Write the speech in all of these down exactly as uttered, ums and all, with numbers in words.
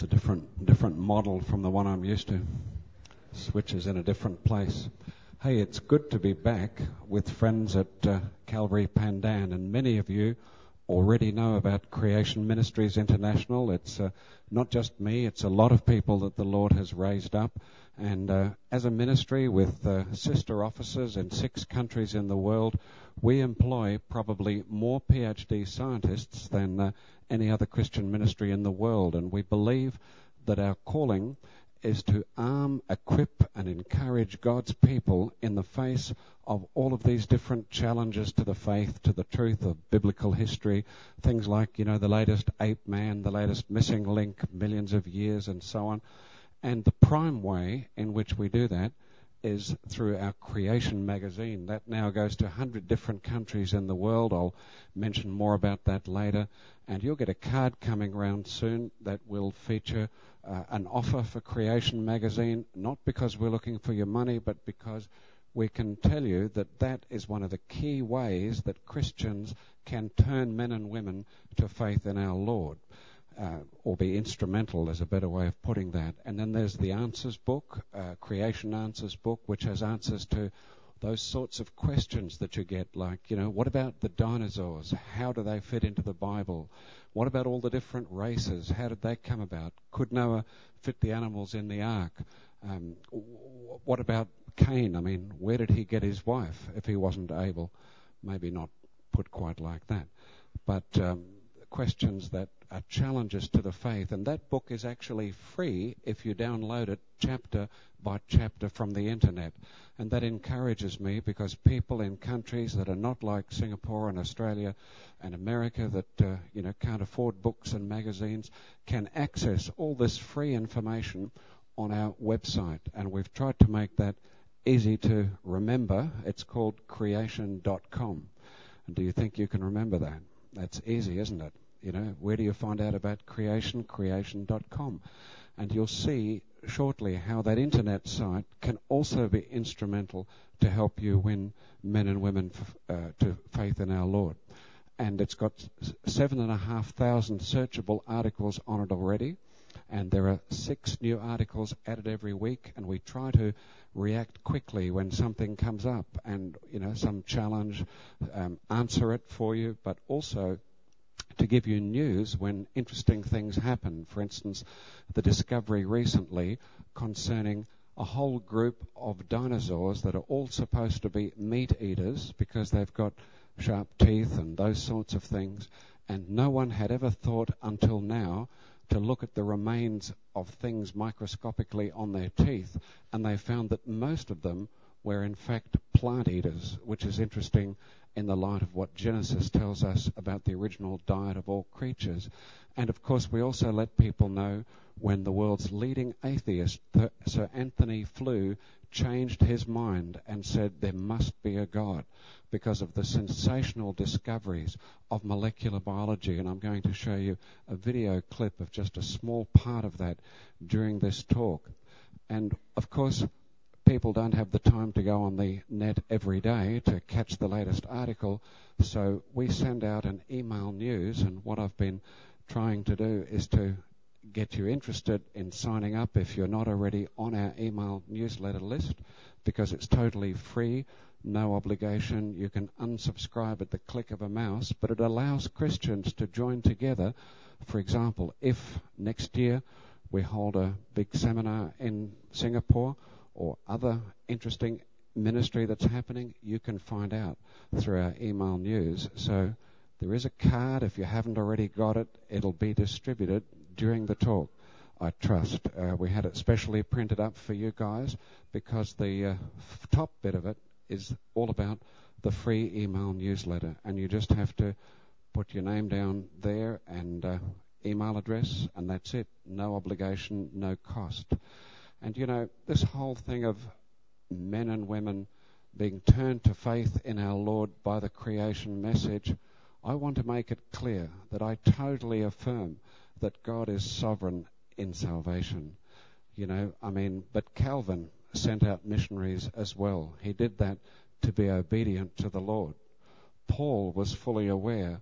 a different different model from the one I'm used to. Switches in a different place. Hey, it's good to be back with friends at uh, Calvary Pandan, and many of you already know about Creation Ministries International. It's uh, not just me, it's a lot of people that the Lord has raised up. And uh, as a ministry with uh, sister offices in six countries in the world, we employ probably more PhD scientists than uh, any other Christian ministry in the world. And we believe that our calling is to arm, equip, and encourage God's people in the face of all of these different challenges to the faith, to the truth of biblical history, things like, you know, the latest ape man, the latest missing link, millions of years, and so on. And the prime way in which we do that is through our Creation magazine. That now goes to one hundred different countries in the world. I'll mention more about that later. And you'll get a card coming around soon that will feature uh, an offer for Creation magazine, not because we're looking for your money, but because we can tell you that that is one of the key ways that Christians can turn men and women to faith in our Lord. Uh, or be instrumental is a better way of putting that. And then there's the Answers book, uh, Creation Answers book, which has answers to those sorts of questions that you get, like, you know, what about the dinosaurs? How do they fit into the Bible? What about all the different races? How did they come about? Could Noah fit the animals in the ark? Um, what about Cain? I mean, where did he get his wife if he wasn't able? Maybe not put quite like that. But um, questions that are challenges to the faith. And that book is actually free if you download it chapter by chapter from the internet. And that encourages me, because people in countries that are not like Singapore and Australia and America that uh, you know can't afford books and magazines can access all this free information on our website. And we've tried to make that easy to remember. It's called creation dot com. And do you think you can remember that? That's easy, isn't it? You know, where do you find out about creation? creation dot com. And you'll see shortly how that internet site can also be instrumental to help you win men and women f- uh, to faith in our Lord. And it's got seven and a half thousand searchable articles on it already. And there are six new articles added every week, and we try to react quickly when something comes up and, you know, some challenge, um, answer it for you, but also to give you news when interesting things happen. For instance, the discovery recently concerning a whole group of dinosaurs that are all supposed to be meat eaters because they've got sharp teeth and those sorts of things, and no one had ever thought until now to look at the remains of things microscopically on their teeth, and they found that most of them were in fact plant eaters, which is interesting in the light of what Genesis tells us about the original diet of all creatures. And of course we also let people know when the world's leading atheist, Sir Anthony Flew, changed his mind and said there must be a God because of the sensational discoveries of molecular biology. And I'm going to show you a video clip of just a small part of that during this talk. And of course, people don't have the time to go on the net every day to catch the latest article, so we send out an email news, and what I've been trying to do is to get you interested in signing up if you're not already on our email newsletter list, because it's totally free, no obligation. You can unsubscribe at the click of a mouse, but it allows Christians to join together. For example, if next year we hold a big seminar in Singapore, or other interesting ministry that's happening, you can find out through our email news. So there is a card. If you haven't already got it, it'll be distributed during the talk, I trust. Uh, we had it specially printed up for you guys because the uh, f- top bit of it is all about the free email newsletter. And you just have to put your name down there and uh, email address, and that's it. No obligation, no cost. And, you know, this whole thing of men and women being turned to faith in our Lord by the creation message, I want to make it clear that I totally affirm that God is sovereign in salvation. You know, I mean, but Calvin sent out missionaries as well. He did that to be obedient to the Lord. Paul was fully aware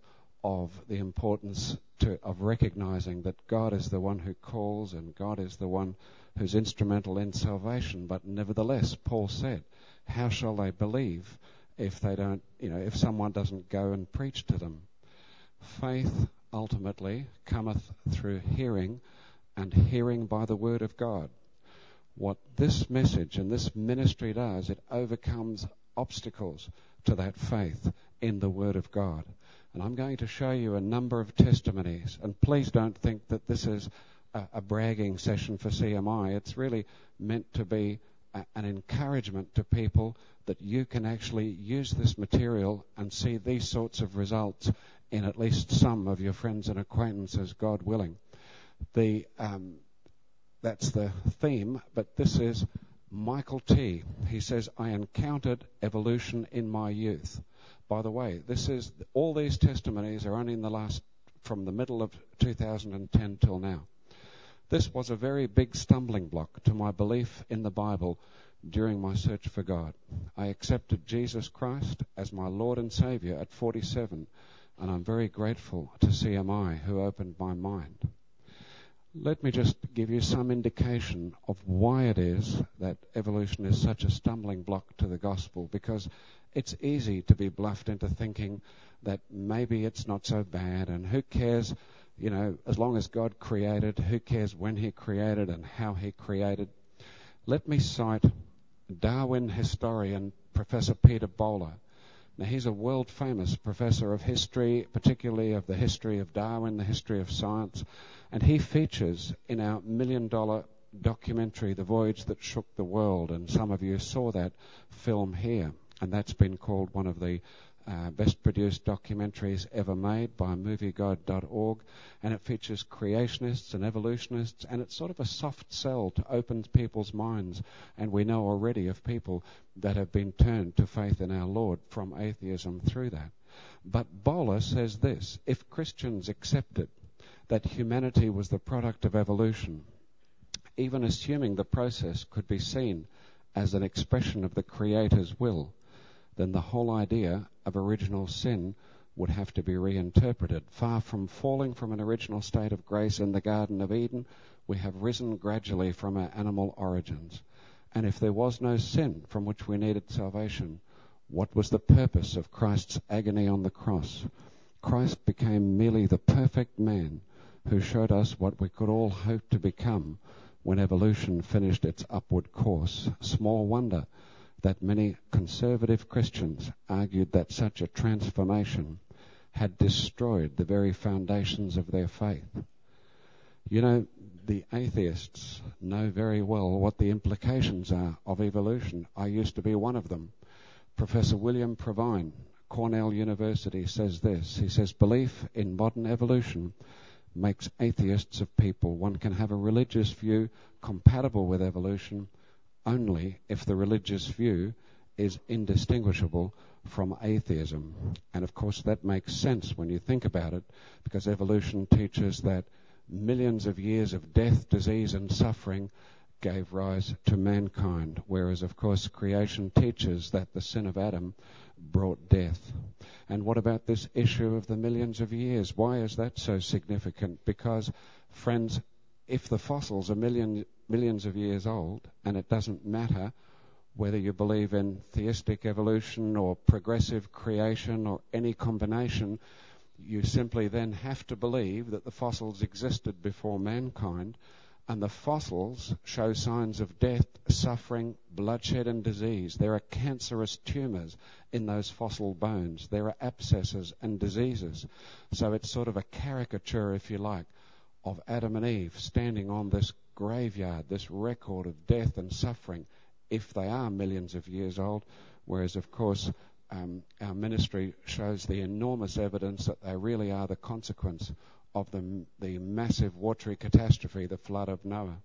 of the importance to, of recognizing that God is the one who calls and God is the one who's instrumental in salvation. But nevertheless, Paul said, how shall they believe if they don't, you know, if someone doesn't go and preach to them? Faith ultimately cometh through hearing, and hearing by the word of God. What this message and this ministry does, it overcomes obstacles to that faith in the word of God. And I'm going to show you a number of testimonies. And please don't think that this is a, a bragging session for C M I. It's really meant to be a, an encouragement to people that you can actually use this material and see these sorts of results in at least some of your friends and acquaintances, God willing. The um, that's the theme, but this is Michael T. He says, I encountered evolution in my youth. By the way, this is all these testimonies are only in the last, from the middle of two thousand ten till now. This was a very big stumbling block to my belief in the Bible during my search for God. I accepted Jesus Christ as my Lord and Savior at forty-seven, and I'm very grateful to C M I who opened my mind. Let me just give you some indication of why it is that evolution is such a stumbling block to the gospel, because it's easy to be bluffed into thinking that maybe it's not so bad, and who cares, you know, as long as God created, who cares when he created and how he created. Let me cite Darwin historian Professor Peter Bowler. Now, he's a world-famous professor of history, particularly of the history of Darwin, the history of science, and he features in our million-dollar documentary, The Voyage That Shook the World, and some of you saw that film here, and that's been called one of the uh, best-produced documentaries ever made by movie guide dot org, and it features creationists and evolutionists, and it's sort of a soft sell to open people's minds, and we know already of people that have been turned to faith in our Lord from atheism through that. But Bowler says this: if Christians accepted that humanity was the product of evolution, even assuming the process could be seen as an expression of the Creator's will, then the whole idea of original sin would have to be reinterpreted. Far from falling from an original state of grace in the Garden of Eden, we have risen gradually from our animal origins. And if there was no sin from which we needed salvation, what was the purpose of Christ's agony on the cross? Christ became merely the perfect man who showed us what we could all hope to become when evolution finished its upward course. Small wonder that many conservative Christians argued that such a transformation had destroyed the very foundations of their faith. You know, the atheists know very well what the implications are of evolution. I used to be one of them. Professor William Provine, Cornell University, says this. He says, belief in modern evolution makes atheists of people. One can have a religious view compatible with evolution only if the religious view is indistinguishable from atheism. And of course that makes sense when you think about it, because evolution teaches that millions of years of death, disease and suffering gave rise to mankind, whereas of course creation teaches that the sin of Adam brought death. And what about this issue of the millions of years? Why is that so significant? Because, friends, if the fossils are million, millions of years old, and it doesn't matter whether you believe in theistic evolution or progressive creation or any combination, you simply then have to believe that the fossils existed before mankind, and the fossils show signs of death, suffering, bloodshed and disease. There are cancerous tumours in those fossil bones. There are abscesses and diseases. So it's sort of a caricature, if you like, of Adam and Eve standing on this graveyard, this record of death and suffering, if they are millions of years old, whereas, of course, um, our ministry shows the enormous evidence that they really are the consequence of the, the massive watery catastrophe, the flood of Noah.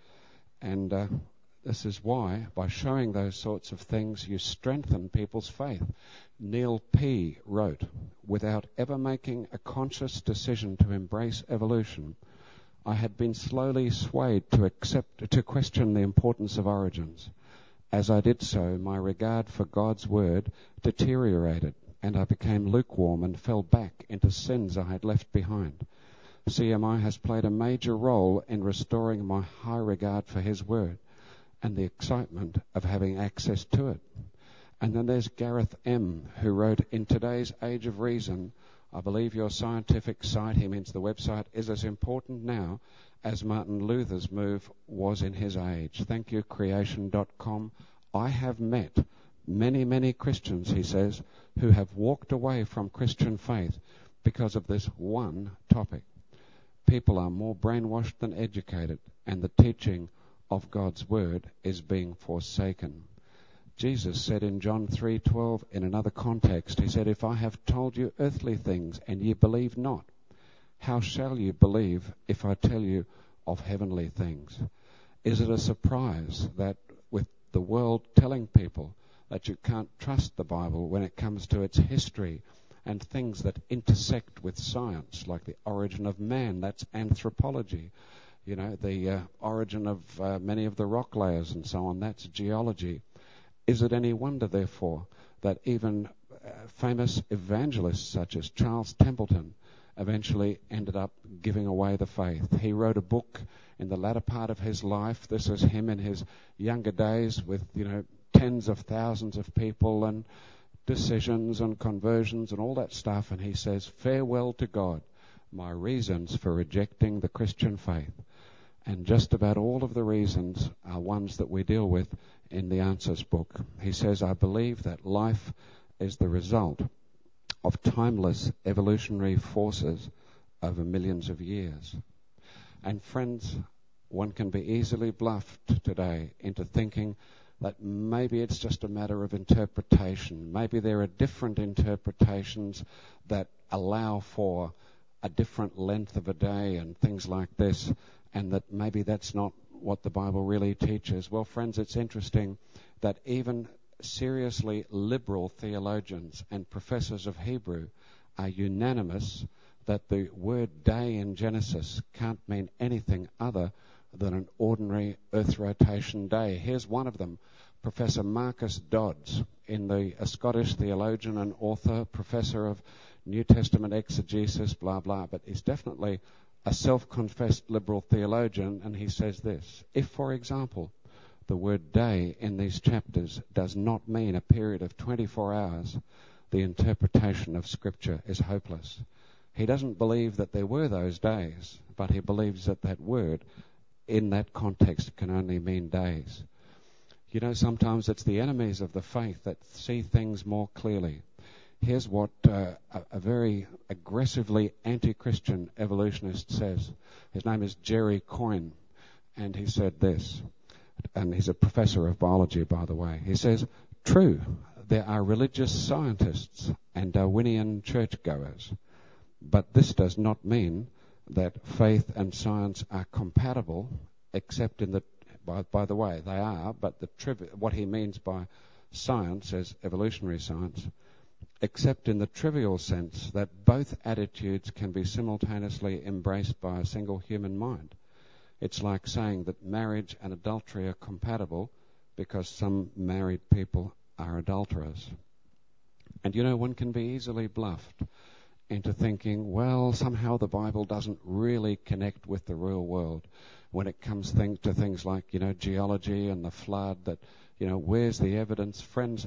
And uh, this is why, by showing those sorts of things, you strengthen people's faith. Neil P. wrote, without ever making a conscious decision to embrace evolution, I had been slowly swayed to accept, to question the importance of origins. As I did so, my regard for God's word deteriorated, and I became lukewarm and fell back into sins I had left behind. C M I has played a major role in restoring my high regard for his word and the excitement of having access to it. And then there's Gareth M., who wrote, in today's age of reason, I believe your scientific site, he means the website, is as important now as Martin Luther's move was in his age. Thank you, creation dot com. I have met many, many Christians, he says, who have walked away from Christian faith because of this one topic. People are more brainwashed than educated, and the teaching of God's word is being forsaken. Jesus said in John three twelve, in another context, he said, if I have told you earthly things and ye believe not, how shall you believe if I tell you of heavenly things? Is it a surprise that with the world telling people that you can't trust the Bible when it comes to its history and things that intersect with science, like the origin of man, that's anthropology. You know, the uh, origin of uh, many of the rock layers and so on, that's geology. Is it any wonder, therefore, that even uh, famous evangelists such as Charles Templeton eventually ended up giving away the faith? He wrote a book in the latter part of his life. This is him in his younger days with, you know, tens of thousands of people and decisions and conversions and all that stuff. And he says, farewell to God, my reasons for rejecting the Christian faith. And just about all of the reasons are ones that we deal with in the Answers book. He says, I believe that life is the result of timeless evolutionary forces over millions of years. And friends, one can be easily bluffed today into thinking that maybe it's just a matter of interpretation. Maybe there are different interpretations that allow for a different length of a day and things like this, and that maybe that's not what the Bible really teaches. Well, friends, it's interesting that even seriously liberal theologians and professors of Hebrew are unanimous that the word day in Genesis can't mean anything other than an ordinary earth rotation day. Here's one of them, Professor Marcus Dodds, in the a Scottish theologian and author, professor of New Testament exegesis, blah, blah, but he's definitely a self-confessed liberal theologian, and he says this: if, for example, the word day in these chapters does not mean a period of twenty-four hours, the interpretation of Scripture is hopeless. He doesn't believe that there were those days, but he believes that that word in that context can only mean days. You know, sometimes it's the enemies of the faith that see things more clearly. Here's what uh, a, a very aggressively anti-Christian evolutionist says. His name is Jerry Coyne, and he said this, and he's a professor of biology, by the way. He says, true, there are religious scientists and Darwinian churchgoers, but this does not mean that faith and science are compatible, except in the, by, by the way, they are, but the trivi- what he means by science as evolutionary science, except in the trivial sense that both attitudes can be simultaneously embraced by a single human mind. It's like saying that marriage and adultery are compatible because some married people are adulterers. And you know, one can be easily bluffed into thinking, well, somehow the Bible doesn't really connect with the real world when it comes thing, to things like, you know, geology and the flood, that, you know, where's the evidence? Friends,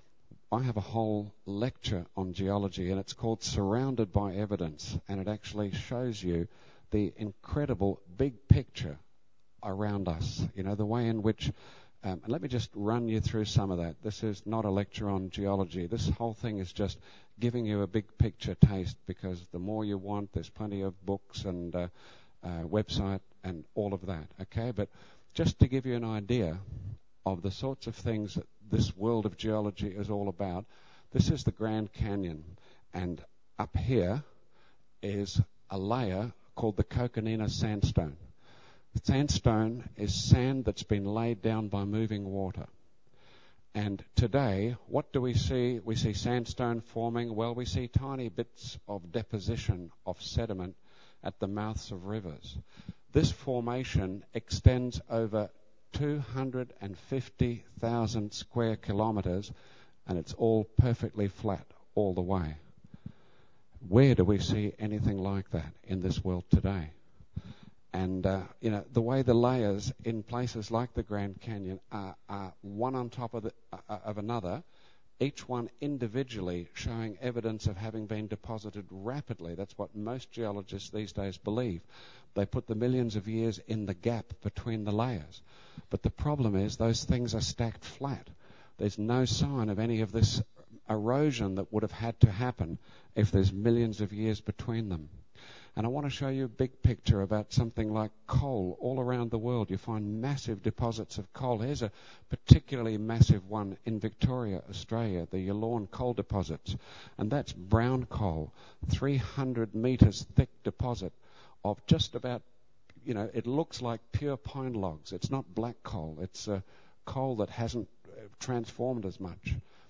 I have a whole lecture on geology, and it's called Surrounded by Evidence, and it actually shows you the incredible big picture around us, you know, the way in which, um, and let me just run you through some of that. This is not a lecture on geology. This whole thing is just giving you a big picture taste, because the more you want, there's plenty of books and uh, uh, website and all of that, okay? But just to give you an idea of the sorts of things that this world of geology is all about, this is the Grand Canyon, and up here is a layer called the Coconina Sandstone. Sandstone is sand that's been laid down by moving water. And today, what do we see? We see sandstone forming. Well, we see tiny bits of deposition of sediment at the mouths of rivers. This formation extends over two hundred fifty thousand square kilometers, and it's all perfectly flat, all the way. Where do we see anything like that in this world today? And, uh, you know, the way the layers in places like the Grand Canyon are, are one on top of, the, uh, of another, each one individually showing evidence of having been deposited rapidly. That's what most geologists these days believe. They put the millions of years in the gap between the layers. But the problem is those things are stacked flat. There's no sign of any of this erosion that would have had to happen if there's millions of years between them. And I want to show you a big picture about something like coal. All around the world you find massive deposits of coal. Here's a particularly massive one in Victoria, Australia, the Yallourn coal deposits. And that's brown coal, three hundred metres thick deposit of just about, you know, it looks like pure pine logs. It's not black coal. It's uh, coal that hasn't transformed as much.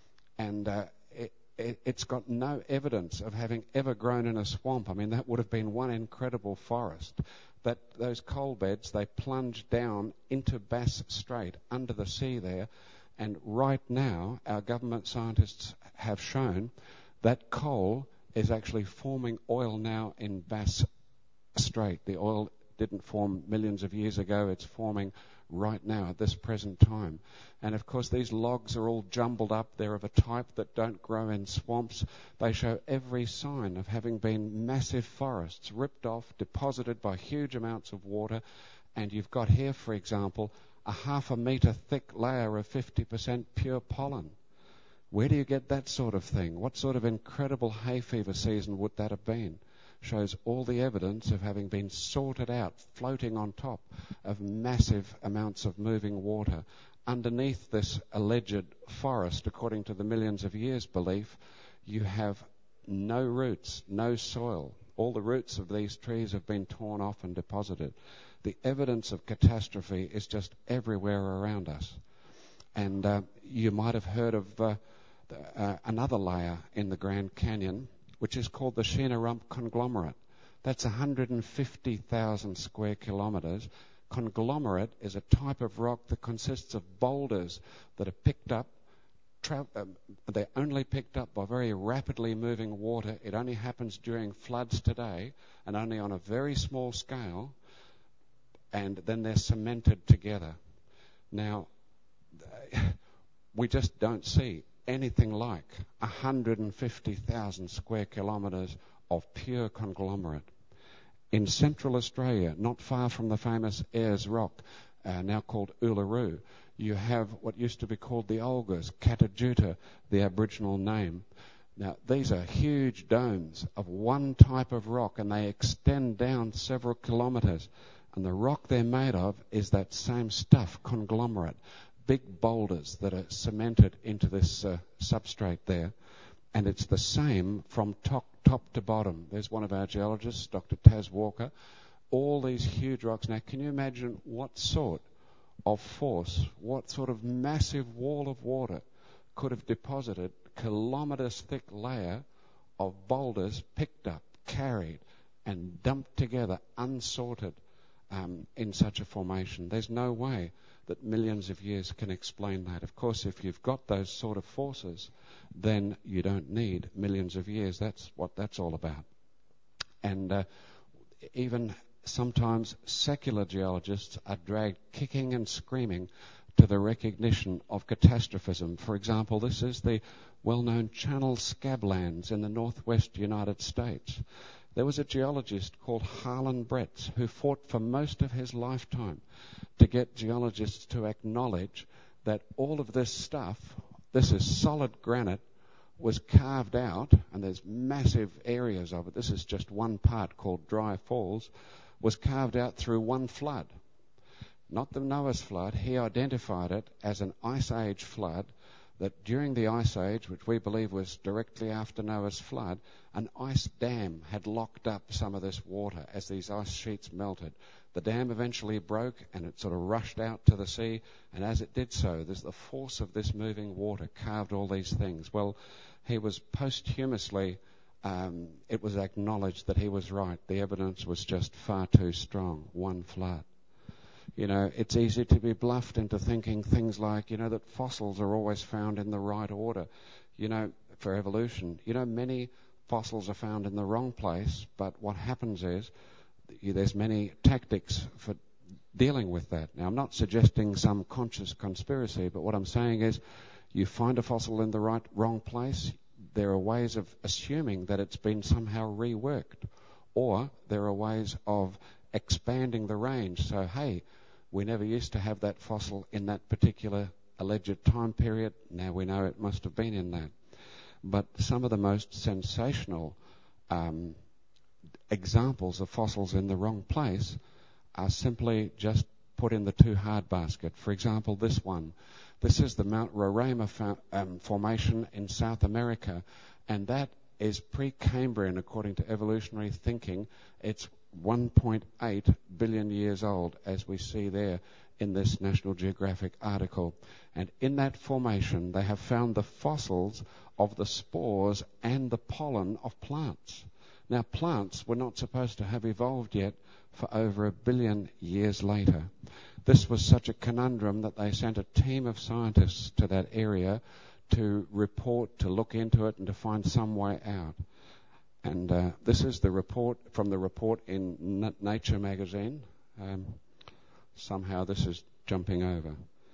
And uh, it, it, it's got no evidence of having ever grown in a swamp. I mean, that would have been one incredible forest. That those coal beds, they plunge down into Bass Strait, under the sea there. And right now, our government scientists have shown that coal is actually forming oil now in Bass Strait. The oil didn't form millions of years ago. It's forming right now at this present time. And of course these logs are all jumbled up. They're of a type that don't grow in swamps. They show every sign of having been massive forests ripped off, deposited by huge amounts of water. And you've got here, for example, a half a metre thick layer of fifty percent pure pollen. Where do you get that sort of thing? What sort of incredible hay fever season would that have been? Shows all the evidence of having been sorted out, floating on top of massive amounts of moving water. Underneath this alleged forest, according to the millions of years belief, you have no roots, no soil. All the roots of these trees have been torn off and deposited. The evidence of catastrophe is just everywhere around us. And uh, you might have heard of uh, uh, another layer in the Grand Canyon, which is called the Sheena Rump Conglomerate. That's one hundred fifty thousand square kilometres. Conglomerate is a type of rock that consists of boulders that are picked up. Tra- um, they're only picked up by very rapidly moving water. It only happens during floods today and only on a very small scale. And then they're cemented together. Now, we just don't see anything like one hundred fifty thousand square kilometres of pure conglomerate. In Central Australia, not far from the famous Ayers Rock, uh, now called Uluru, you have what used to be called the Olgas, Catajuta, the Aboriginal name. Now, these are huge domes of one type of rock, and they extend down several kilometres. And the rock they're made of is that same stuff, conglomerate. Big boulders that are cemented into this uh, substrate there. And it's the same from top, top to bottom. There's one of our geologists, Doctor Taz Walker. All these huge rocks. Now, can you imagine what sort of force, what sort of massive wall of water could have deposited kilometres thick layer of boulders picked up, carried, and dumped together, unsorted, um, in such a formation? There's no way that millions of years can explain that. Of course, if you've got those sort of forces, then you don't need millions of years. That's what that's all about. And uh, even sometimes secular geologists are dragged kicking and screaming to the recognition of catastrophism. For example, this is the well-known Channel Scablands in the northwest United States. There was a geologist called Harlan Bretz who fought for most of his lifetime to get geologists to acknowledge that all of this stuff, this is solid granite, was carved out, and there's massive areas of it. This is just one part called Dry Falls, was carved out through one flood. Not the Noah's flood. He identified it as an Ice Age flood, that during the Ice Age, which we believe was directly after Noah's flood, an ice dam had locked up some of this water as these ice sheets melted. The dam eventually broke and it sort of rushed out to the sea, and as it did so, there's the force of this moving water carved all these things. Well, he was posthumously, um, it was acknowledged that he was right. The evidence was just far too strong. One flood. You know, it's easy to be bluffed into thinking things like, you know, that fossils are always found in the right order. You know, for evolution. You know, many fossils are found in the wrong place, but what happens is there's many tactics for dealing with that. Now, I'm not suggesting some conscious conspiracy, but what I'm saying is you find a fossil in the right wrong place, there are ways of assuming that it's been somehow reworked, or there are ways of expanding the range. So, hey, we never used to have that fossil in that particular alleged time period. Now we know it must have been in that. But some of the most sensational um, examples of fossils in the wrong place are simply just put in the too hard basket. For example, this one. This is the Mount Roraima fa- um, formation in South America, and that is pre-Cambrian according to evolutionary thinking. It's one point eight billion years old, as we see there in this National Geographic article. And in that formation, they have found the fossils of the spores and the pollen of plants. Now, plants were not supposed to have evolved yet for over a billion years later. This was such a conundrum that they sent a team of scientists to that area to report, to look into it, and to find some way out. And uh, this is the report from the report in N- Nature magazine. Um, somehow this is jumping over.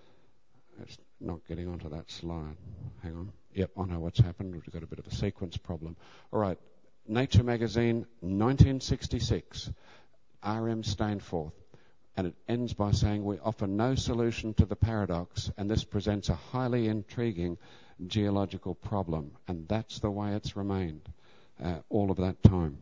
It's not getting onto that slide. Hang on. Yep, I know what's happened. We've got a bit of a sequence problem. All right. Nature magazine, nineteen sixty-six. R M Stainforth. And it ends by saying, we offer no solution to the paradox, and this presents a highly intriguing geological problem. And that's the way it's remained uh, all of that time.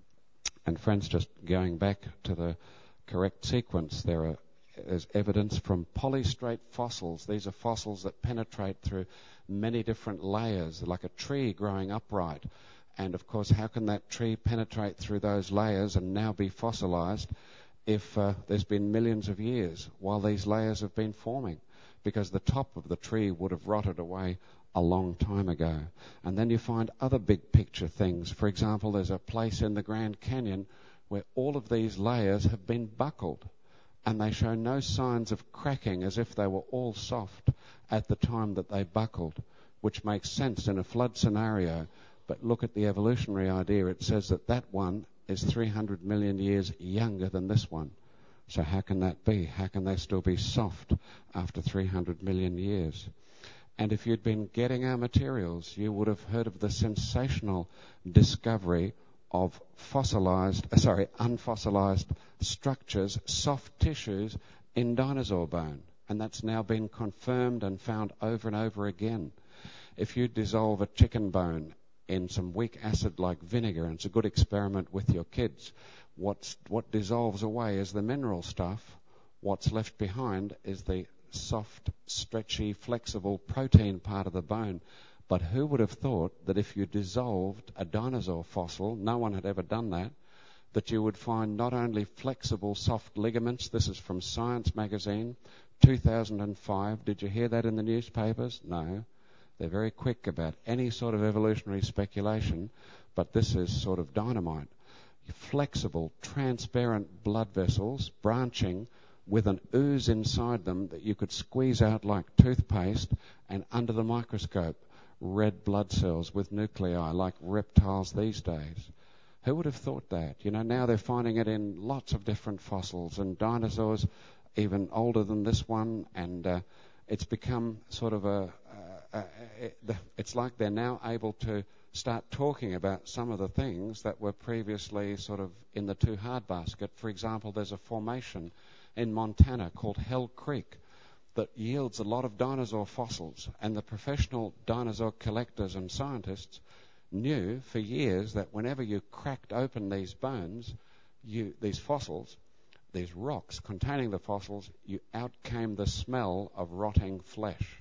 And friends, just going back to the correct sequence, there are there's evidence from polystrate fossils. These are fossils that penetrate through many different layers, like a tree growing upright. And of course, how can that tree penetrate through those layers and now be fossilized if uh, there's been millions of years while these layers have been forming? Because the top of the tree would have rotted away a long time ago. And then you find other big picture things. For example, there's a place in the Grand Canyon where all of these layers have been buckled, and they show no signs of cracking, as if they were all soft at the time that they buckled, which makes sense in a flood scenario. But look at the evolutionary idea. It says that that one is three hundred million years younger than this one. So how can that be? How can they still be soft after three hundred million years? And if you'd been getting our materials, you would have heard of the sensational discovery of fossilized, uh, sorry, unfossilized structures, soft tissues in dinosaur bone. And that's now been confirmed and found over and over again. If you dissolve a chicken bone in some weak acid like vinegar, and it's a good experiment with your kids, what's, what dissolves away is the mineral stuff. What's left behind is the soft, stretchy, flexible protein part of the bone. But who would have thought that if you dissolved a dinosaur fossil, no one had ever done that, that you would find not only flexible, soft ligaments. This is from Science magazine, two thousand five. Did you hear that in the newspapers? No. They're very quick about any sort of evolutionary speculation, but this is sort of dynamite. Flexible, transparent blood vessels branching with an ooze inside them that you could squeeze out like toothpaste, and under the microscope, red blood cells with nuclei like reptiles these days. Who would have thought that? You know, now they're finding it in lots of different fossils, and dinosaurs even older than this one, and uh, it's become sort of a, uh, uh, it, it's like they're now able to start talking about some of the things that were previously sort of in the too hard basket. For example, there's a formation in Montana called Hell Creek that yields a lot of dinosaur fossils, and the professional dinosaur collectors and scientists knew for years that whenever you cracked open these bones, you, these fossils, these rocks containing the fossils, you out came the smell of rotting flesh.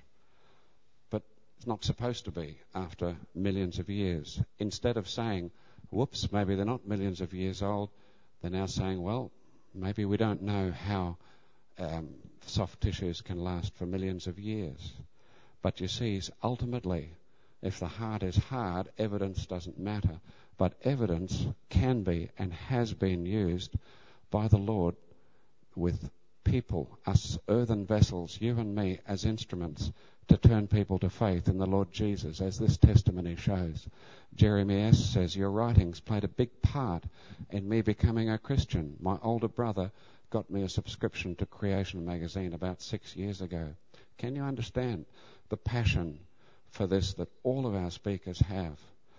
But it's not supposed to be after millions of years. Instead of saying, whoops, maybe they're not millions of years old, they're now saying, well, maybe we don't know how um, soft tissues can last for millions of years. But you see, ultimately, if the heart is hard, evidence doesn't matter. But evidence can be and has been used by the Lord with people, us earthen vessels, you and me, as instruments to turn people to faith in the Lord Jesus, as this testimony shows. Jeremy S. says, your writings played a big part in me becoming a Christian. My older brother got me a subscription to Creation magazine about six years ago. Can you understand the passion for this that all of our speakers have?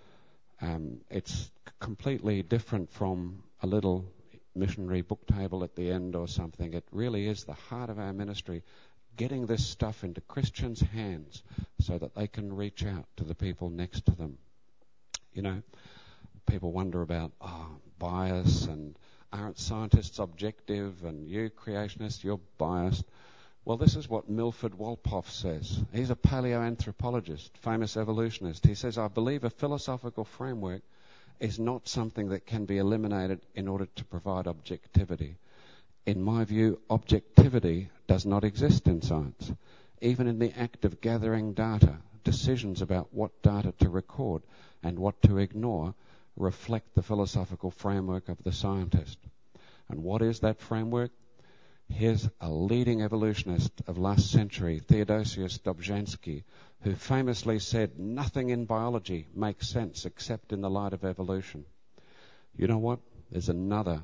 Um, it's completely different from a little missionary book table at the end or something. It really is the heart of our ministry, getting this stuff into Christians' hands so that they can reach out to the people next to them. You know, people wonder about oh, bias and aren't scientists objective and you creationists, you're biased. Well, this is what Milford Wolpoff says. He's a paleoanthropologist, famous evolutionist. He says, I believe a philosophical framework is not something that can be eliminated in order to provide objectivity. In my view, objectivity does not exist in science. Even in the act of gathering data, decisions about what data to record and what to ignore reflect the philosophical framework of the scientist. And what is that framework? Here's a leading evolutionist of last century, Theodosius Dobzhansky, who famously said, nothing in biology makes sense except in the light of evolution. You know what? There's another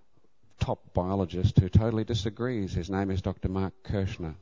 top biologist who totally disagrees. His name is Doctor Mark Kirshner.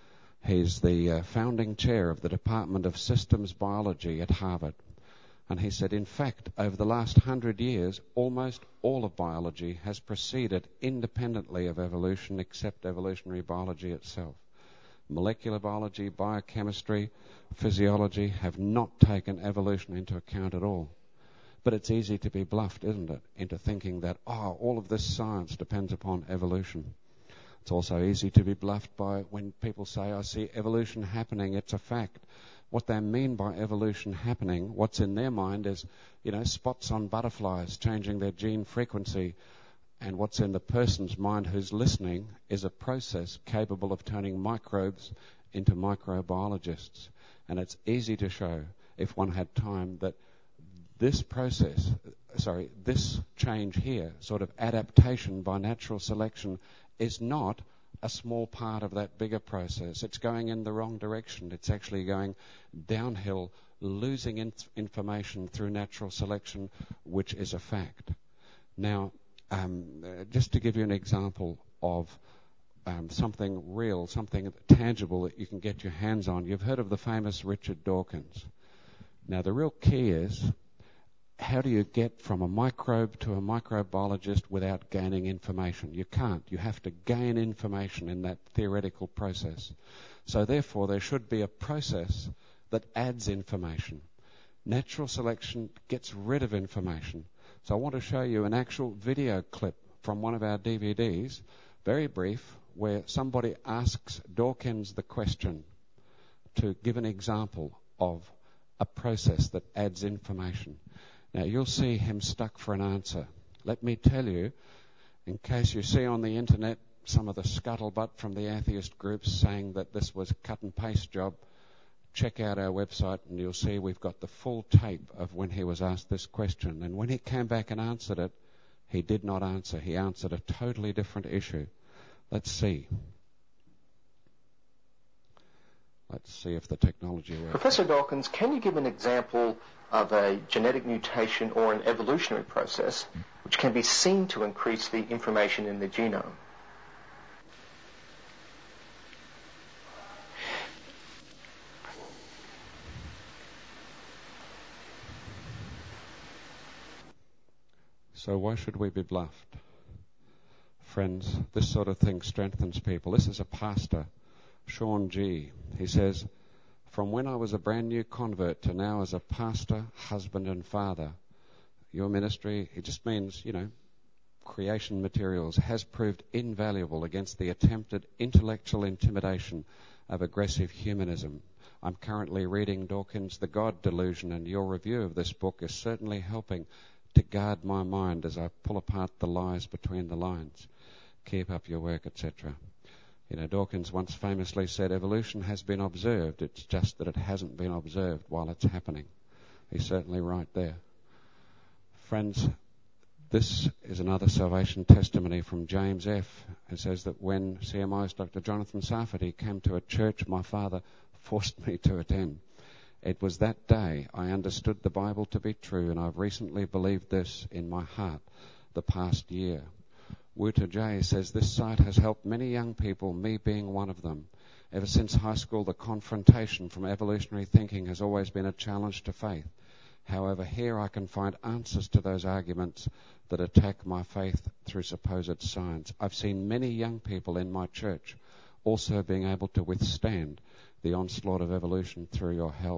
He's the uh, founding chair of the Department of Systems Biology at Harvard. And he said, in fact, over the last hundred years, almost all of biology has proceeded independently of evolution except evolutionary biology itself. Molecular biology, biochemistry, physiology have not taken evolution into account at all. But it's easy to be bluffed, isn't it, into thinking that, oh, all of this science depends upon evolution. It's also easy to be bluffed by when people say, I see evolution happening, it's a fact. What they mean by evolution happening, what's in their mind is, you know, spots on butterflies changing their gene frequency. And what's in the person's mind who's listening is a process capable of turning microbes into microbiologists. And it's easy to show, if one had time, that this process, sorry, this change here, sort of adaptation by natural selection, is not a small part of that bigger process. It's going in the wrong direction. It's actually going downhill, losing inf- information through natural selection, which is a fact. Now, um, uh, just to give you an example of um, something real, something tangible that you can get your hands on, you've heard of the famous Richard Dawkins. Now, the real key is, how do you get from a microbe to a microbiologist without gaining information? You can't. You have to gain information in that theoretical process. So therefore, there should be a process that adds information. Natural selection gets rid of information. So I want to show you an actual video clip from one of our D V Ds, very brief, where somebody asks Dawkins the question to give an example of a process that adds information. Now, you'll see him stuck for an answer. Let me tell you, in case you see on the internet some of the scuttlebutt from the atheist groups saying that this was a cut and paste job, check out our website and you'll see we've got the full tape of when he was asked this question. And when he came back and answered it, he did not answer. He answered a totally different issue. Let's see. Let's see if the technology works. Professor Dawkins, can you give an example of a genetic mutation or an evolutionary process which can be seen to increase the information in the genome? So why should we be bluffed? Friends, this sort of thing strengthens people. This is a pastor, Sean G. He says, from when I was a brand new convert to now as a pastor, husband and father, your ministry, it just means, you know, creation materials, has proved invaluable against the attempted intellectual intimidation of aggressive humanism. I'm currently reading Dawkins' The God Delusion, and your review of this book is certainly helping to guard my mind as I pull apart the lies between the lines. Keep up your work, et cetera. You know, Dawkins once famously said, evolution has been observed, it's just that it hasn't been observed while it's happening. He's certainly right there. Friends, this is another salvation testimony from James F. It says that when C M I's Doctor Jonathan Sarfati came to a church my father forced me to attend. It was that day I understood the Bible to be true, and I've recently believed this in my heart the past year. Wuta J says, this site has helped many young people, me being one of them. Ever since high school, the confrontation from evolutionary thinking has always been a challenge to faith. However, here I can find answers to those arguments that attack my faith through supposed science. I've seen many young people in my church also being able to withstand the onslaught of evolution through your help.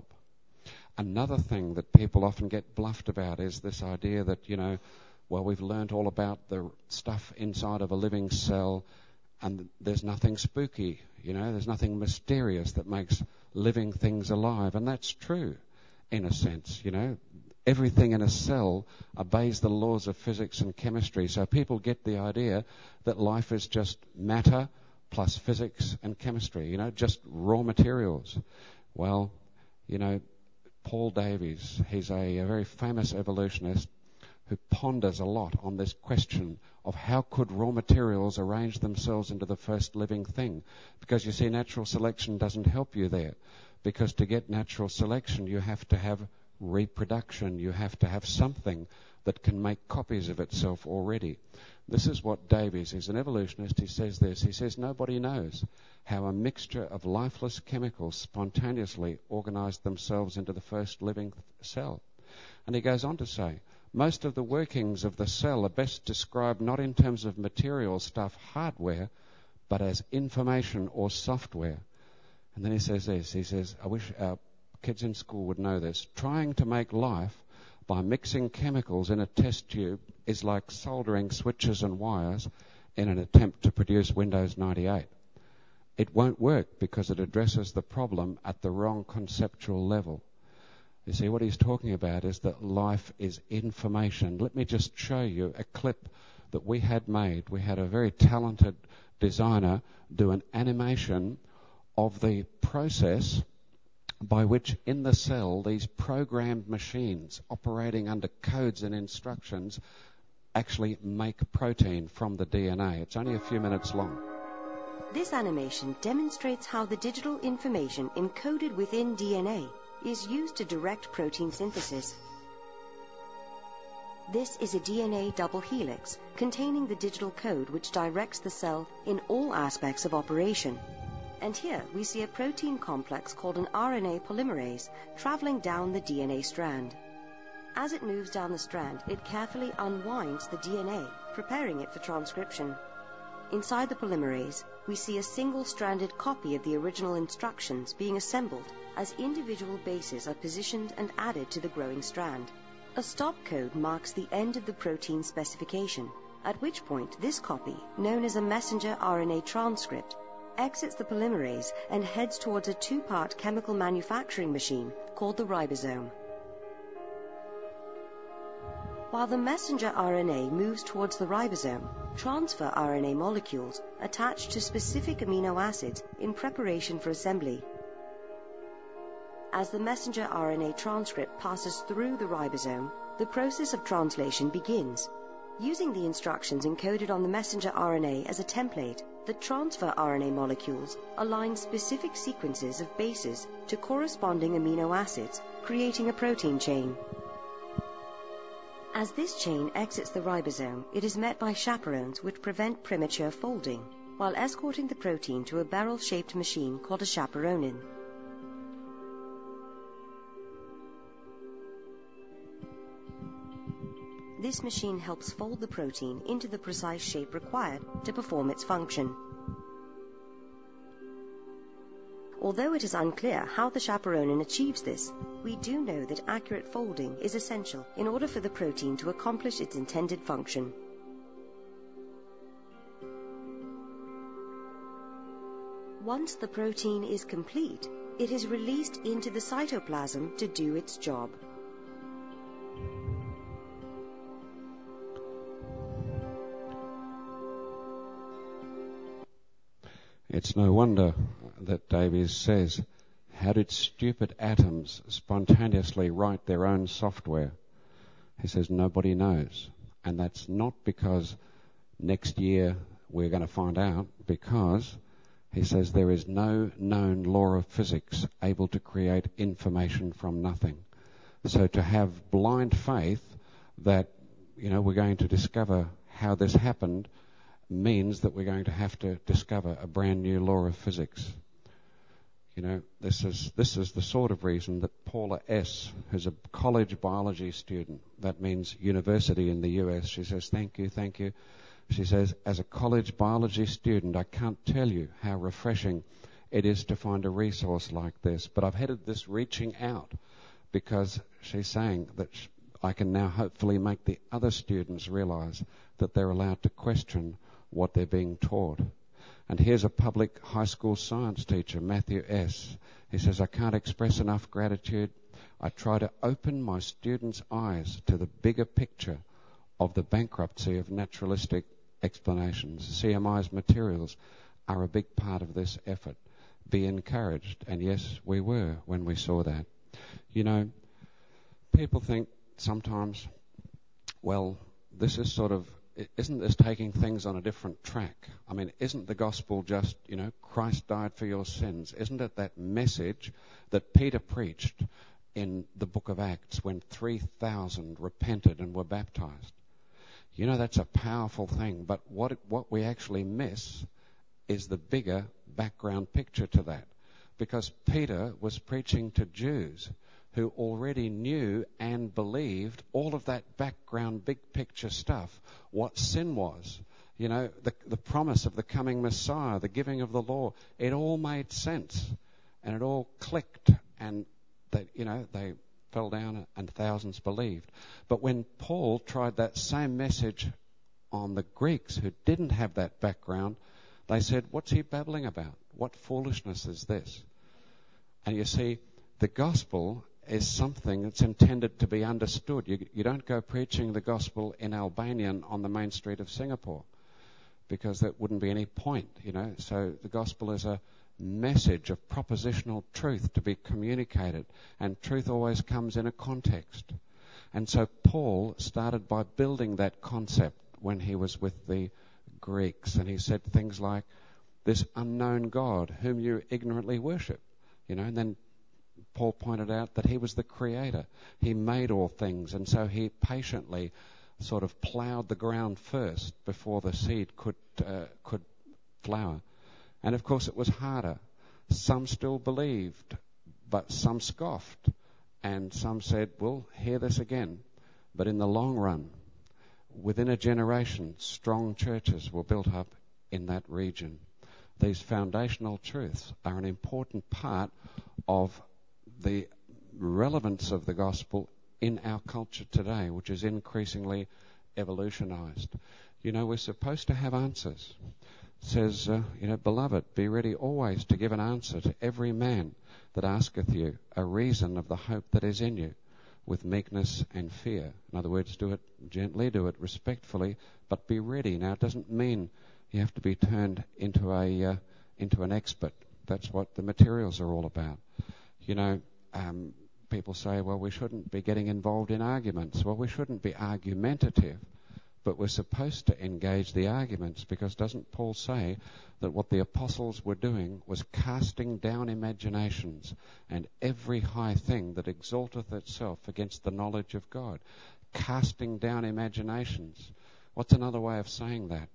Another thing that people often get bluffed about is this idea that, you know, well, we've learned all about the stuff inside of a living cell, and there's nothing spooky, you know, there's nothing mysterious that makes living things alive. And that's true, in a sense, you know. Everything in a cell obeys the laws of physics and chemistry. So people get the idea that life is just matter plus physics and chemistry, you know, just raw materials. Well, you know, Paul Davies, he's a, a very famous evolutionist who ponders a lot on this question of how could raw materials arrange themselves into the first living thing. Because you see, natural selection doesn't help you there. Because to get natural selection, you have to have reproduction. You have to have something that can make copies of itself already. This is what Davies is, an evolutionist. He says this. He says nobody knows how a mixture of lifeless chemicals spontaneously organized themselves into the first living cell. And he goes on to say, most of the workings of the cell are best described not in terms of material stuff, hardware, but as information or software. And then he says this, he says, I wish our kids in school would know this. Trying to make life by mixing chemicals in a test tube is like soldering switches and wires in an attempt to produce Windows ninety-eight. It won't work because it addresses the problem at the wrong conceptual level. You see, what he's talking about is that life is information. Let me just show you a clip that we had made. We had a very talented designer do an animation of the process by which in the cell these programmed machines operating under codes and instructions actually make protein from the D N A. It's only a few minutes long. This animation demonstrates how the digital information encoded within D N A is used to direct protein synthesis. This is a D N A double helix containing the digital code which directs the cell in all aspects of operation. And here we see a protein complex called an R N A polymerase traveling down the D N A strand. As it moves down the strand, it carefully unwinds the D N A, preparing it for transcription. Inside the polymerase, we see a single-stranded copy of the original instructions being assembled as individual bases are positioned and added to the growing strand. A stop code marks the end of the protein specification, at which point this copy, known as a messenger R N A transcript, exits the polymerase and heads towards a two-part chemical manufacturing machine called the ribosome. While the messenger R N A moves towards the ribosome, transfer R N A molecules attach to specific amino acids in preparation for assembly. As the messenger R N A transcript passes through the ribosome, the process of translation begins. Using the instructions encoded on the messenger R N A as a template, the transfer R N A molecules align specific sequences of bases to corresponding amino acids, creating a protein chain. As this chain exits the ribosome, it is met by chaperones which prevent premature folding, while escorting the protein to a barrel-shaped machine called a chaperonin. This machine helps fold the protein into the precise shape required to perform its function. Although it is unclear how the chaperonin achieves this, we do know that accurate folding is essential in order for the protein to accomplish its intended function. Once the protein is complete, it is released into the cytoplasm to do its job. It's no wonder that Davies says, how did stupid atoms spontaneously write their own software? He says nobody knows. And that's not because next year we're going to find out, because He says there is no known law of physics able to create information from nothing. So to have blind faith that, you know, we're going to discover how this happened means that we're going to have to discover a brand new law of physics. You know, this is this is the sort of reason that Paula S., who's a college biology student, that means university in the U S, she says, thank you, thank you. She says, as a college biology student, I can't tell you how refreshing it is to find a resource like this. But I've headed this reaching out because she's saying that sh- I can now hopefully make the other students realize that they're allowed to question what they're being taught. And here's a public high school science teacher, Matthew S. He says, I can't express enough gratitude. I try to open my students' eyes to the bigger picture of the bankruptcy of naturalistic explanations. C M I's materials are a big part of this effort. Be encouraged. And yes, we were when we saw that. You know, people think sometimes, well, this is sort of, isn't this taking things on a different track? I mean, isn't the gospel just, you know, Christ died for your sins? Isn't it that message that Peter preached in the book of Acts when three thousand repented and were baptized? You know, that's a powerful thing. But what what we actually miss is the bigger background picture to that. Because Peter was preaching to Jews who already knew and believed all of that background, big picture stuff, what sin was, you know, the, the promise of the coming Messiah, the giving of the law. It all made sense, and it all clicked, and they, you know, they fell down and thousands believed. But when Paul tried that same message on the Greeks who didn't have that background, they said, what's he babbling about? What foolishness is this? And you see, the gospel is something that's intended to be understood. You, you don't go preaching the gospel in Albanian on the main street of Singapore, because there wouldn't be any point, you know. So the gospel is a message of propositional truth to be communicated, and truth always comes in a context. And so Paul started by building that concept when he was with the Greeks, and he said things like, this unknown God whom you ignorantly worship, you know. And then Paul pointed out that he was the creator. He made all things, and so he patiently sort of ploughed the ground first before the seed could uh, could flower. And of course it was harder. Some still believed, but some scoffed, and some said, we'll hear this again. But in the long run, within a generation, strong churches were built up in that region. These foundational truths are an important part of the relevance of the gospel in our culture today, which is increasingly evolutionized. You know, we're supposed to have answers. It says, uh, you know, beloved, be ready always to give an answer to every man that asketh you a reason of the hope that is in you, with meekness and fear. In other words, do it gently, do it respectfully, but be ready. Now, it doesn't mean you have to be turned into a uh, into an expert. That's what the materials are all about. You know, um, people say, well, we shouldn't be getting involved in arguments. Well, we shouldn't be argumentative, but we're supposed to engage the arguments, because doesn't Paul say that what the apostles were doing was casting down imaginations and every high thing that exalteth itself against the knowledge of God? Casting down imaginations. What's another way of saying that?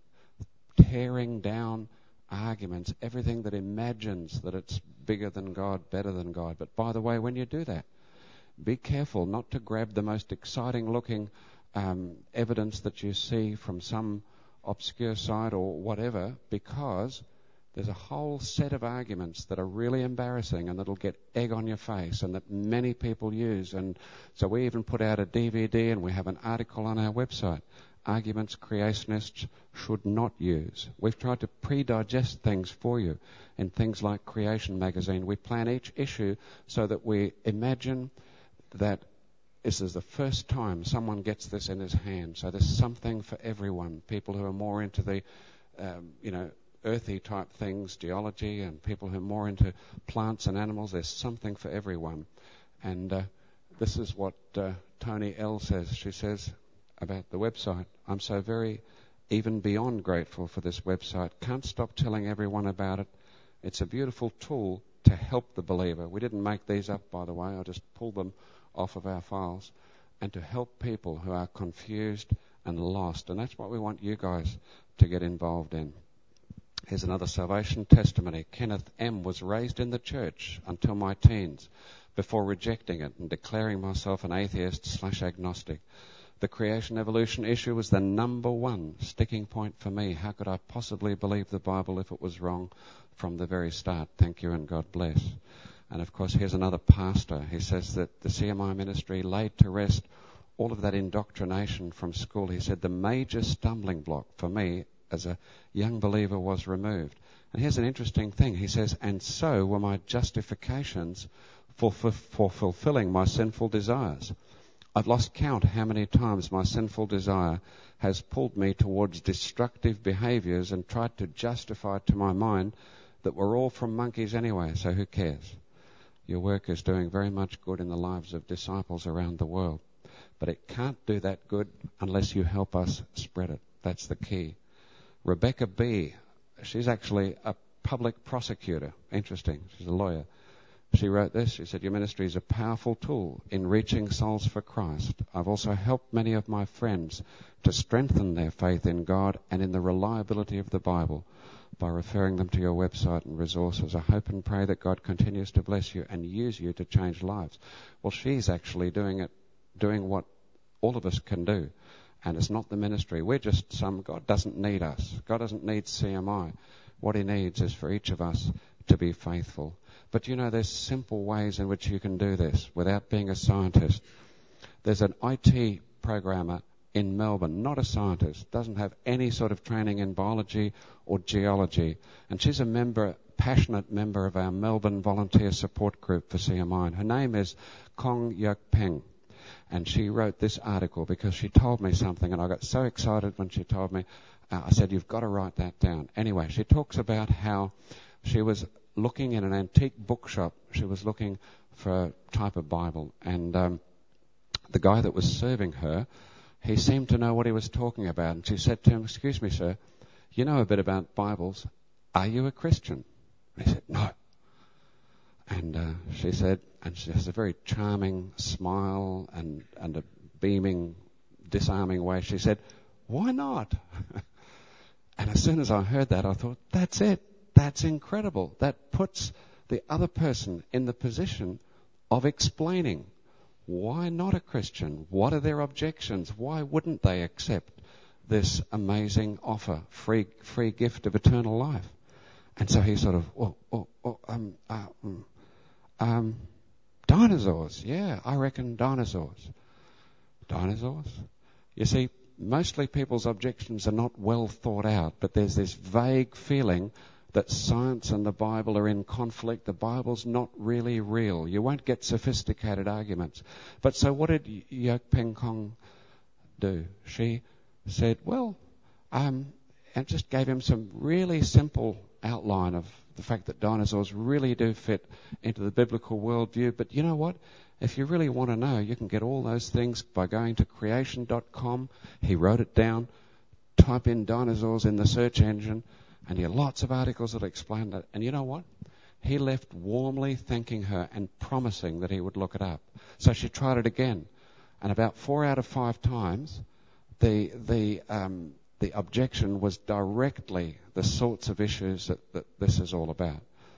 Tearing down arguments, everything that imagines that it's bigger than God, better than God. But by the way, when you do that, be careful not to grab the most exciting looking um, evidence that you see from some obscure site or whatever, because there's a whole set of arguments that are really embarrassing and that'll get egg on your face and that many people use. And so we even put out a D V D and we have an article on our website. Arguments creationists should not use. We've tried to pre-digest things for you in things like Creation Magazine. We plan each issue so that we imagine that this is the first time someone gets this in his hand. So there's something for everyone. People who are more into the, um, you know, earthy type things, geology, and people who are more into plants and animals. There's something for everyone. And uh, this is what uh, Tony L. says. She says about the website, I'm so very, even beyond grateful for this website. Can't stop telling everyone about it. It's a beautiful tool to help the believer. We didn't make these up, by the way. I just pulled them off of our files. And to help people who are confused and lost. And that's what we want you guys to get involved in. Here's another salvation testimony. Kenneth M. was raised in the church until my teens, before rejecting it and declaring myself an atheist slash agnostic. The creation evolution issue was the number one sticking point for me. How could I possibly believe the Bible if it was wrong from the very start? Thank you and God bless. And of course, here's another pastor. He says that the C M I ministry laid to rest all of that indoctrination from school. He said the major stumbling block for me as a young believer was removed. And here's an interesting thing. He says, and so were my justifications for, for, for fulfilling my sinful desires. I've lost count how many times my sinful desire has pulled me towards destructive behaviors and tried to justify to my mind that we're all from monkeys anyway, so who cares? Your work is doing very much good in the lives of disciples around the world. But it can't do that good unless you help us spread it. That's the key. Rebecca B., she's actually a public prosecutor. Interesting. She's a lawyer. She wrote this. She said, your ministry is a powerful tool in reaching souls for Christ. I've also helped many of my friends to strengthen their faith in God and in the reliability of the Bible by referring them to your website and resources. I hope and pray that God continues to bless you and use you to change lives. Well, she's actually doing it, doing what all of us can do. And it's not the ministry. We're just some, God doesn't need us. God doesn't need C M I. What he needs is for each of us to be faithful. But you know, there's simple ways in which you can do this without being a scientist. There's an I T programmer in Melbourne, not a scientist, doesn't have any sort of training in biology or geology. And she's a member, passionate member of our Melbourne volunteer support group for C M I. And her name is Kong Yuk Peng. And she wrote this article because she told me something, and I got so excited when she told me. Uh, I said, you've got to write that down. Anyway, she talks about how she was looking in an antique bookshop. She was looking for a type of Bible. And um, the guy that was serving her, he seemed to know what he was talking about. And she said to him, excuse me, sir, you know a bit about Bibles. Are you a Christian? And he said, no. And uh, she said, and she has a very charming smile and, and a beaming, disarming way. She said, why not? And as soon as I heard that, I thought, that's it. That's incredible. That puts the other person in the position of explaining why not a Christian? What are their objections? Why wouldn't they accept this amazing offer, free free gift of eternal life? And so he sort of, oh, oh, oh um, uh, um, um, dinosaurs. Yeah, I reckon dinosaurs. Dinosaurs? You see, mostly people's objections are not well thought out, but there's this vague feeling that science and the Bible are in conflict. The Bible's not really real. You won't get sophisticated arguments. But so what did Yuk Peng Kong do? She said, well, um, and just gave him some really simple outline of the fact that dinosaurs really do fit into the biblical worldview. But you know what? If you really want to know, you can get all those things by going to creation dot com. He wrote it down. Type in dinosaurs in the search engine, and you have lots of articles that explain that. And you know what? He left warmly thanking her and promising that he would look it up. So she tried it again. And about four out of five times, the the um, the objection was directly the sorts of issues that, that this is all about.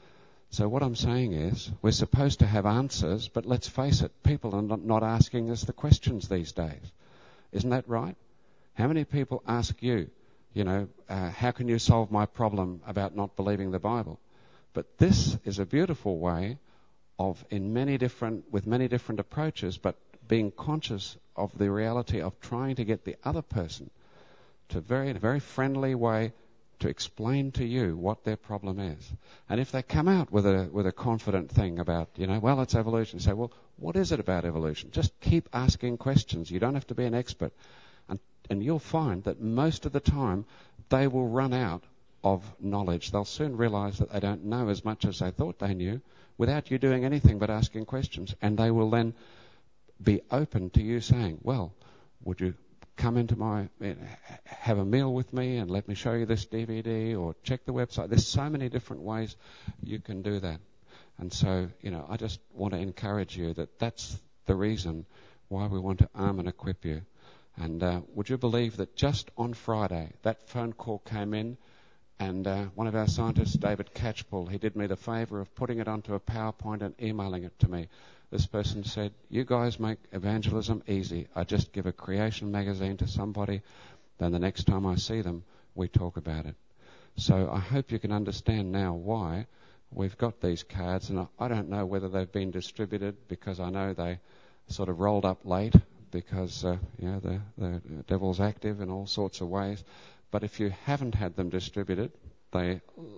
So what I'm saying is, we're supposed to have answers, but let's face it, people are not, not asking us the questions these days. Isn't that right? How many people ask you, you know, uh, how can you solve my problem about not believing the Bible? But this is a beautiful way of, in many different, with many different approaches, but being conscious of the reality of trying to get the other person to very, in a very friendly way to explain to you what their problem is. And if they come out with a with a confident thing about, you know, well, it's evolution, say, well, what is it about evolution? Just keep asking questions. You don't have to be an expert. And, and you'll find that most of the time they will run out of knowledge. They'll soon realize that they don't know as much as they thought they knew without you doing anything but asking questions. And they will then be open to you saying, well, would you come into my, have a meal with me and let me show you this D V D, or check the website. There's so many different ways you can do that. And so, you know, I just want to encourage you that that's the reason why we want to arm and equip you. And uh, would you believe that just on Friday, that phone call came in, and uh, one of our scientists, David Catchpole, he did me the favour of putting it onto a PowerPoint and emailing it to me. This person said, you guys make evangelism easy. I just give a creation magazine to somebody, then the next time I see them, we talk about it. So I hope you can understand now why we've got these cards, and I, I don't know whether they've been distributed, because I know they sort of rolled up late because uh, you know, the, the devil's active in all sorts of ways. But if you haven't had them distributed, they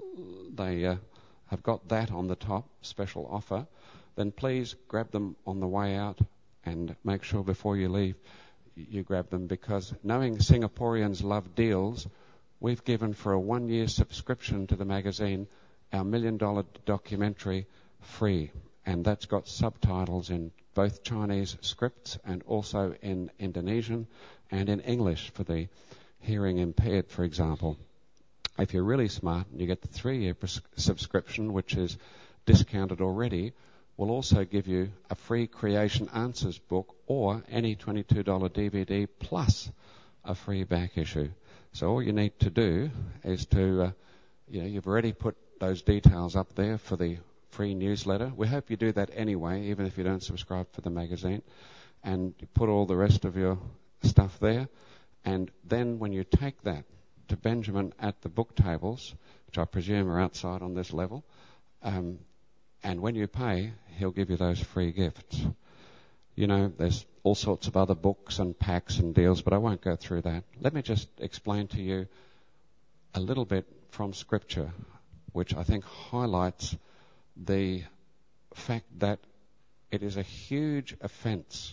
they uh, have got that on the top, special offer, then please grab them on the way out, and make sure before you leave you grab them, because knowing Singaporeans love deals, we've given for a one-year subscription to the magazine our million-dollar documentary free, and that's got subtitles in both Chinese scripts and also in Indonesian and in English for the hearing impaired, for example. If you're really smart, you get the three-year pres- subscription, which is discounted already. We'll also give you a free Creation Answers book, or any twenty-two dollars D V D plus a free back issue. So all you need to do is to, uh, you know, you've already put those details up there for the free newsletter. We hope you do that anyway, even if you don't subscribe for the magazine, and you put all the rest of your stuff there. And then when you take that to Benjamin at the book tables, which I presume are outside on this level, um, and when you pay, he'll give you those free gifts. You know, there's all sorts of other books and packs and deals, but I won't go through that. Let me just explain to you a little bit from Scripture, which I think highlights the fact that it is a huge offence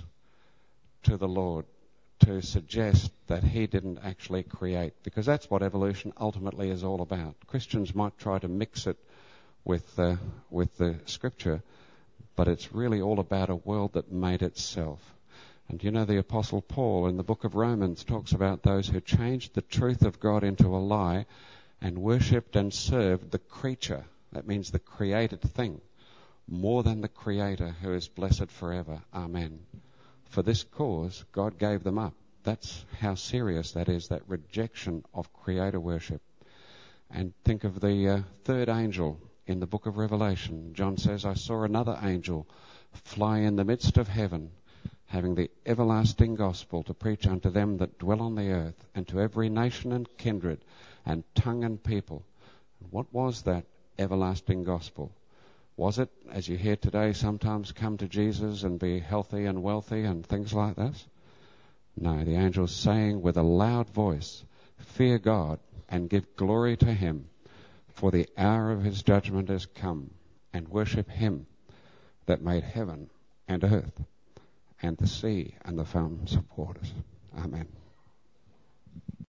to the Lord to suggest that he didn't actually create, because that's what evolution ultimately is all about. Christians might try to mix it with uh, with the Scripture, but it's really all about a world that made itself. And you know, the Apostle Paul in the book of Romans talks about those who changed the truth of God into a lie and worshipped and served the creature, that means the created thing, more than the Creator, who is blessed forever. Amen. For this cause, God gave them up. That's how serious that is, that rejection of Creator worship. And think of the uh, third angel in the book of Revelation. John says, I saw another angel fly in the midst of heaven, having the everlasting gospel to preach unto them that dwell on the earth, and to every nation and kindred and tongue and people. What was that everlasting gospel? Was it, as you hear today, sometimes come to Jesus and be healthy and wealthy and things like this? No, the angel's saying with a loud voice, fear God and give glory to him, for the hour of his judgment is come, and worship him that made heaven and earth and the sea and the fountains of waters. Amen.